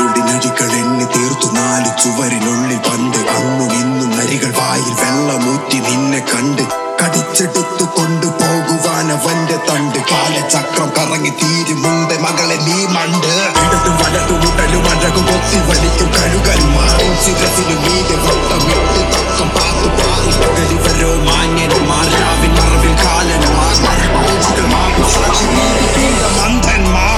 ഇരുളിനഴികൾ എണ്ണി തീർത്തു 4 ചുവരിനുള്ളിൽ പണ്ട്. അന്നും ഇന്നും നരികൾ വായിൽ വെള്ളമൂറ്റി നിന്നെ കണ്ട്. കടിച്ചെടുത്തു കൊണ്ടുപോകുവാൻ അവന്റെ തണ്ട്. കാലചക്രം കറങ്ങി തീരും മുമ്പേ മകളെ നീ മണ്ട്. ഇടതും വലതും ഉടലും അഴകും കൊത്തി വലിക്കും കഴുകൽ മാറും ശിരസിനു മീതെ വട്ടമിട്ട് തക്കം പാത്തു പാറി. പകലിവരോ മാന്യന്മാർ രാവിൻ മറവിൽ കാലന്മാർ മന്ദന്മാർ.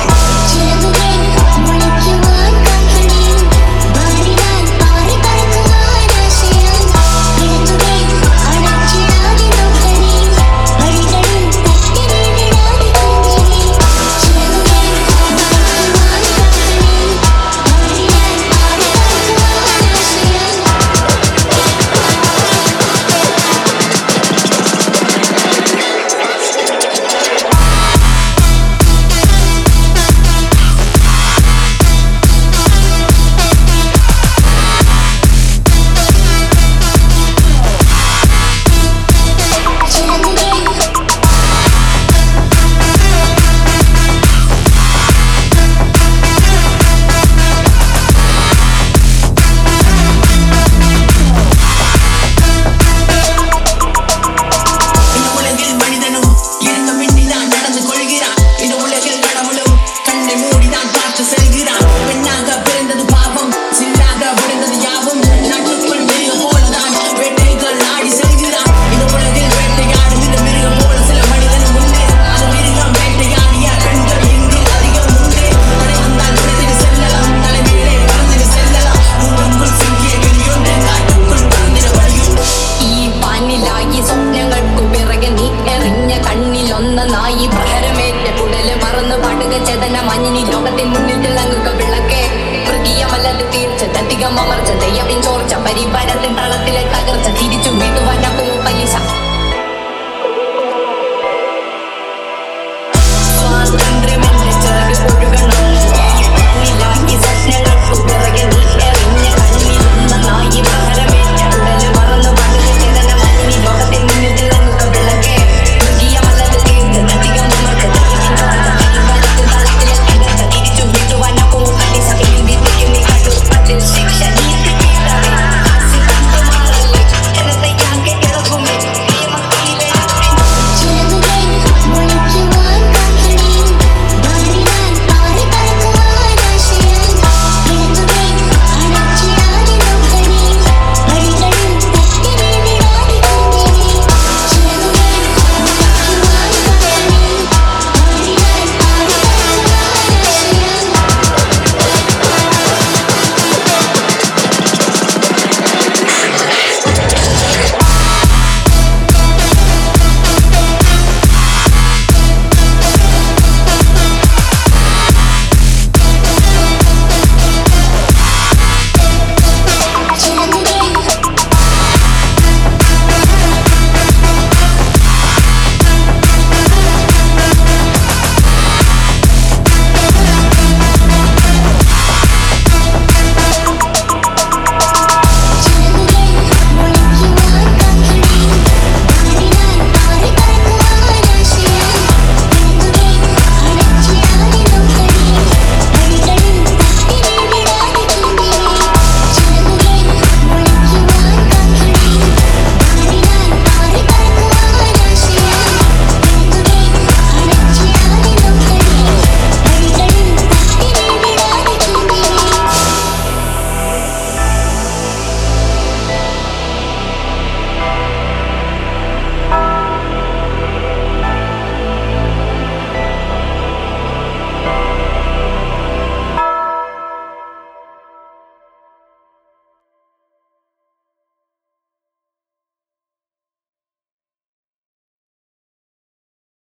ലോകത്തിൻ മുന്നിൽ തിളങ്ങുക വിളക്കേ. മൃഗീയമല്ലത് തീർച്ച അധികം അമർച്ച ദയ്യവിൻ ചോർച്ച പരിവാരത്തിൻ തളത്തിലെ തകർച്ച തിരിച്ചു വീട്ടുവാൻ